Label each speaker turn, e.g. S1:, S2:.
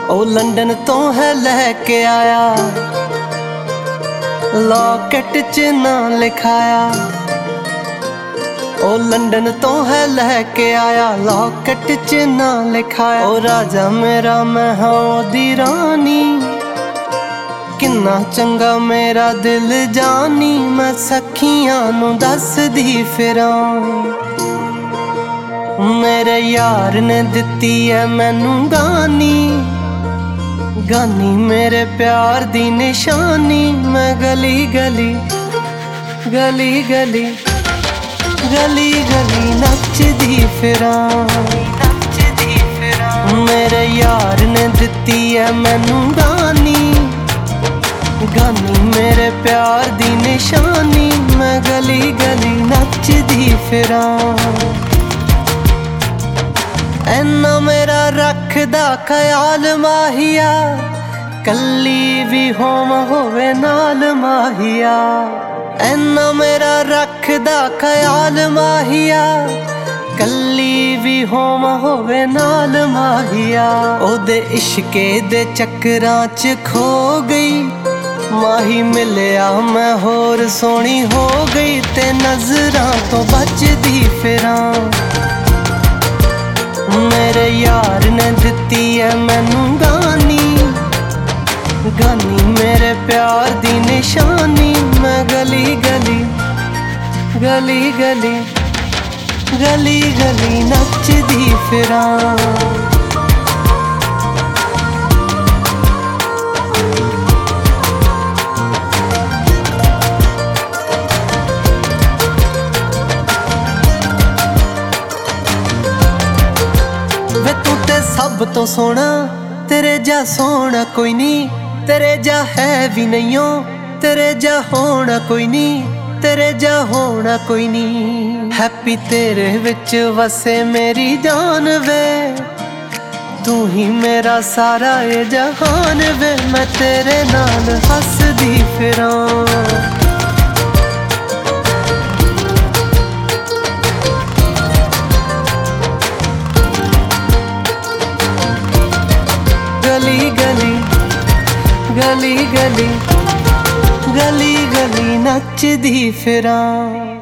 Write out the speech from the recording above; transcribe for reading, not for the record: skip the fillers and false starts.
S1: ਉਹ ਲੰਡਨ ਤੋਂ ਹੈ ਲੈ ਕੇ ਆਇਆ, ਲੌਕਟ 'ਚ ਨਾਂ ਲਿਖਾਇਆ। ਉਹ ਲੰਡਨ ਤੋਂ ਹੈ ਲੈ ਕੇ ਆਇਆ, ਲੌਕਟ 'ਚ ਨਾਂ ਲਿਖਾਇਆ। ਉਹ ਰਾਜਾ ਮੇਰਾ ਮੈਂ ਹਾਂ ਉਹਦੀ ਰਾਣੀ, ਕਿੰਨਾ ਚੰਗਾ ਮੇਰਾ ਦਿਲ ਜਾਨੀ। ਮੈਂ ਸਖੀਆਂ ਨੂੰ ਦੱਸਦੀ ਫਿਰਾਂ, ਮੇਰੇ ਯਾਰ ਨੇ ਦਿੱਤੀ ਐ ਮੈਨੂੰ ਗਾਨੀ। ਗਾਨੀ ਮੇਰੇ ਪਿਆਰ ਦੀ ਨਿਸ਼ਾਨੀ। ਮੈਂ ਗਲੀ ਗਲੀ ਗਲੀ ਗਲੀ ਗਲੀ ਗਲੀ ਨੱਚਦੀ ਫਿਰਾਂ, ਮੇਰੇ ਯਾਰ ਨੇ ਦਿੱਤੀ ਐ ਮੈਨੂੰ ਗਾਨੀ। ਗਾਨੀ ਮੇਰੇ ਪਿਆਰ ਦੀ ਨਿਸ਼ਾਨੀ। ਮੈਂ ਗਲੀ ਗਲੀ ਨੱਚਦੀ ਫਿਰਾਂ। ਐਨਾ ਮੇਰਾ ਰੱਖਦਾ ਖਿਆਲ ਮਾਹੀਆ, ਕੱਲੀ ਵੀ ਹੋਵੇ ਨਾਲ ਮਾਹੀਆ। ਐਨਾ ਮੇਰਾ ਰੱਖਦਾ ਖਿਆਲ ਮਾਹੀਆ, ਕੱਲੀ ਵੀ ਹੋਵੇ ਨਾਲ ਮਾਹੀਆ। ਉਹਦੇ ਇਸ਼ਕੇ ਦੇ ਚੱਕਰਾਂ 'ਚ ਖੋ ਗਈ, ਮਾਹੀ ਮਿਲਿਆ ਮੈਂ ਹੋਰ ਸੋਹਣੀ ਹੋ ਗਈ। ਤੇ ਨਜ਼ਰਾਂ ਤੋਂ ਬਚਦੀ ਫਿਰਾਂ, ਮੇਰੇ ਯਾਰ ਨੇ ਦਿੱਤੀ ਐ ਮੈਨੂੰ ਗਾਨੀ। ਗਾਨੀ ਮੇਰੇ ਪਿਆਰ ਦੀ ਨਿਸ਼ਾਨੀ। ਮੈਂ ਗਲੀ ਗਲੀ ਗਲੀ ਗਲੀ ਗਲੀ ਗਲੀ ਨੱਚਦੀ ਫਿਰਾਂ। ਵੇ ਤੂੰ ਤੇ ਸਭ ਤੋਂ ਸੋਹਣਾ, ਤੇਰੇ ਜਾ ਸੋਹਣਾ ਕੋਈ ਨੀ। ਤੇਰੇ ਜਾ ਹੈ ਵੀ ਨਹੀਂਓ, ਤੇਰੇ ਜਾ ਹੋਣਾ ਕੋਈ ਨੀ। ਤੇਰੇ ਜਾ ਹੋਣਾ ਕੋਈ ਨੀ। ਹੈਪੀ ਤੇਰੇ ਵਿੱਚ ਵਸੇ ਮੇਰੀ ਜਾਨ ਵੇ, ਤੂੰ ਹੀ ਮੇਰਾ ਸਾਰਾ ਏ ਜਹਾਨ ਵੇ। ਮੈਂ ਤੇਰੇ ਨਾਲ ਹੱਸਦੀ ਫਿਰਾਂ, ਗਲੀ ਗਲੀ ਗਲੀ ਗਲੀ ਗਲੀ ਗਲੀ ਨੱਚਦੀ ਫਿਰਾਂ।